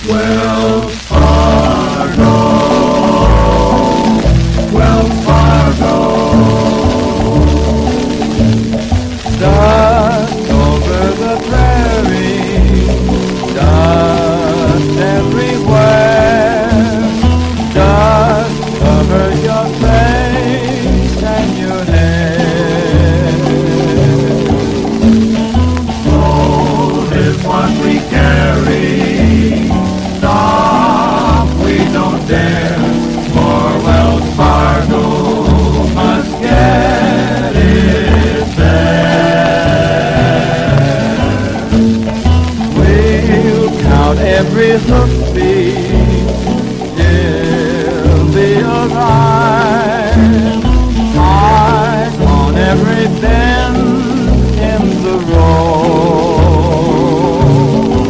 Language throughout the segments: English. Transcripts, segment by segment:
Wells Fargo, Wells Fargo. Dust over the prairie, dust everywhere. Dust covers your face and your hair. Gold is what we carry. Stop, we don't dare. For Wells Fargo must get it there. We'll count every hoofbeat till they arrive. Eyes on every bend in the road.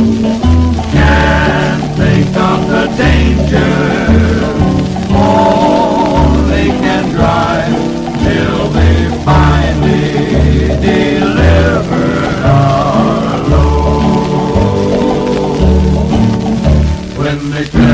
Can't think of the danger. Only can drive till they finally deliver our load. When they